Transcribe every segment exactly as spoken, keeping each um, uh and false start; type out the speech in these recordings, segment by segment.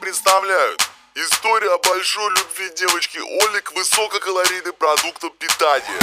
представляют историю о большой любви девочки Оли к высококалорийным продуктам питания.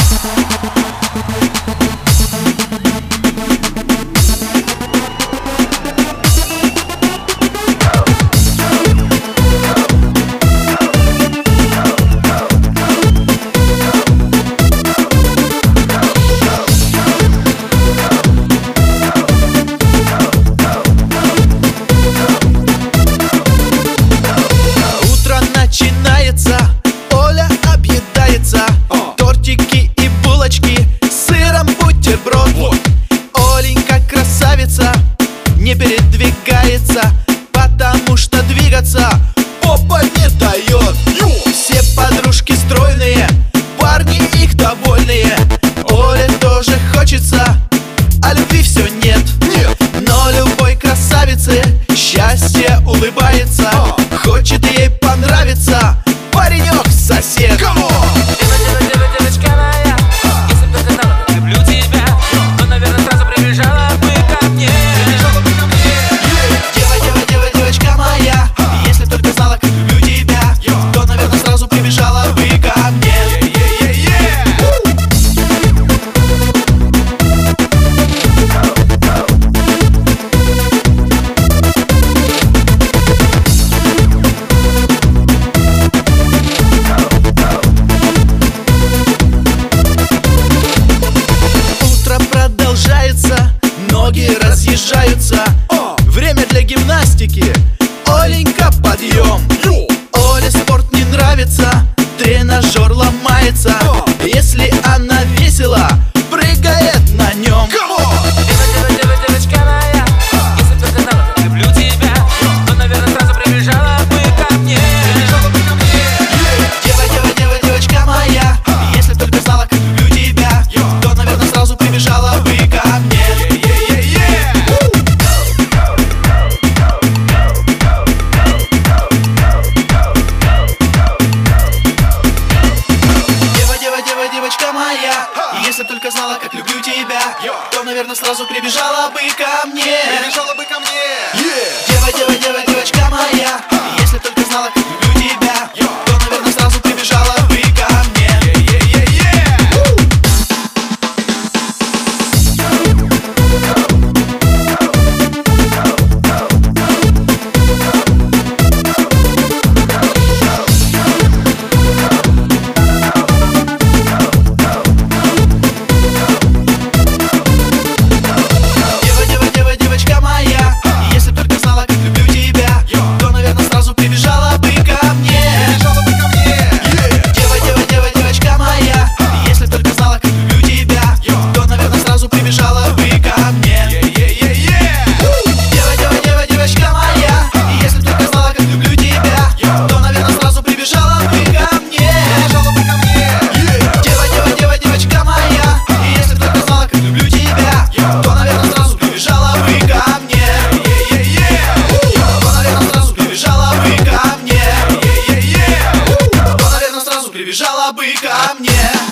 Оля объедается, тортики и булочки, сыром бутерброд. Оленька красавица, не передвигается, потому что двигаться попа не дает. Все подружки стройные, парни их довольные. Оле тоже хочется, а любви все нет. Но любой красавице счастье улыбается, хочет ей понравиться паренек сосед. Девочка моя, если бы ты знала, как люблю тебя, то, наверное, сразу прибежала бы ко мне. Дева, дева, дева, девочка моя, если бы только знала, как люблю тебя, то, наверное, сразу прибежала бы ко мне. Ноги разъезжаются, время для гимнастики, Оленька, подъем. Оле спорт не нравится, тренажер ломается, если она весела, прыгает на нем. Девочка моя, если бы ты знала, как люблю тебя, то, наверное, сразу прибежала бы ко мне. Дева, дева, дева, девочка моя, если бы только знала, как люблю тебя, то, наверное, сразу прибежала бы ко мне. Девочка моя, если б только знала, как люблю тебя, то, наверное, сразу прибежала бы ко мне. Прибежала бы ко мне. Дева, дева, дева, девочка моя, если б только знала, как люблю тебя, то, наверное, сразу прибежала бы ко мне. Прибежала бы ко мне.